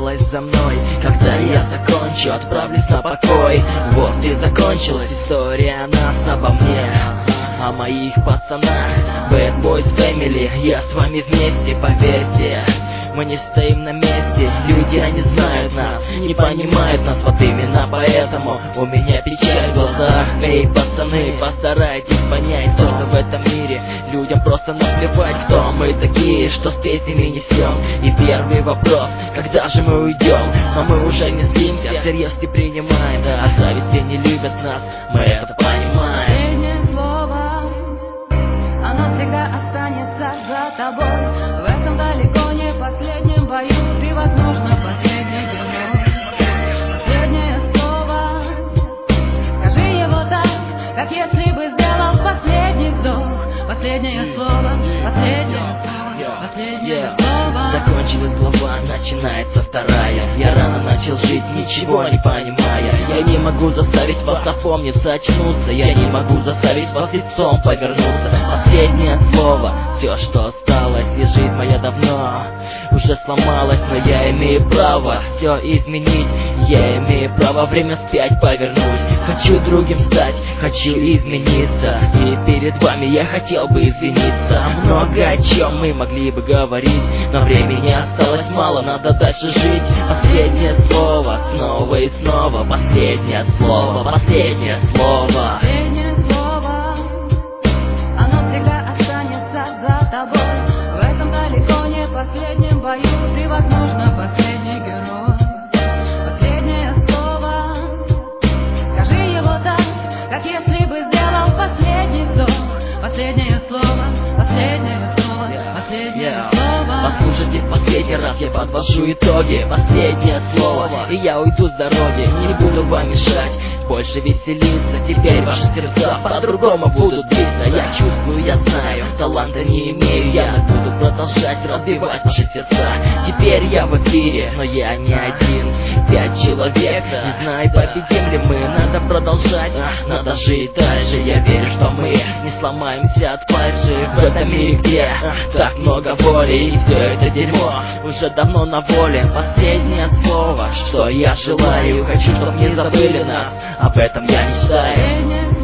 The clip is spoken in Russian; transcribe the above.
осталась за мной. Когда я закончу, отправлюсь на покой. Вот и закончилась история нас обо мне, о моих пацанах. Bad Boys Family, я с вами вместе, поверьте. Мы не стоим на месте, люди, они знают нас, не понимают нас, вот именно поэтому у меня печаль в глазах. Эй, пацаны, постарайтесь понять то, что в этом мире людям просто наплевать, кто мы такие, что с песнями несем. И первый вопрос, когда же мы уйдем? Но мы уже не злимся, всерьез не принимаем, да, зависть не любят нас, мы это понимаем. Последнее слово, оно всегда останется за тобой. В этом далеко не последнем бою ты, возможно, последний герой. Последнее слово, скажи его так, как если бы сделал последний вдох. Последнее слово, последнее слово, последнее слово. Закончилась глава, начинается вторая. Я рано начал жить, ничего не понимая. Я не могу заставить вас опомниться, очнуться. Я не могу заставить вас лицом повернуться. Последнее слово, все, что осталось, и жизнь моя давно уже сломалась. Но я имею право все изменить. Я имею право время вспять повернуть. Хочу другим стать, хочу измениться. И перед вами я хотел бы извиниться. Много о чем мы могли бы говорить, но времени осталось мало, надо дальше жить. Последнее слово, снова и снова. Последнее слово, последнее слово. Последнее слово, оно всегда останется за тобой. В этом далеко не последнем бою ты, возможно, последний герой. Последнее слово, скажи его так, как если бы сделал последний вдох. Последнее слово, последнее слово, последнее слово. Послушайте, в последний раз я подвожу итоги. Последнее слово, и я уйду с дороги. Не буду вам мешать больше веселиться. Теперь ваши сердца по-другому будут биться. Я чувствую, я знаю, таланта не имею я, но буду продолжать разбивать ваши сердца. Теперь я в эфире, но я не один. 5 человек, не знаю, победим ли мы. Надо продолжать, надо жить дальше. Я верю, что мы не сломаемся от фальши. В этом мире, где так много воли, и все это дерьмо уже давно на воле. Последнее слово, что я желаю. Хочу, чтоб не забыли нас, об этом я мечтаю.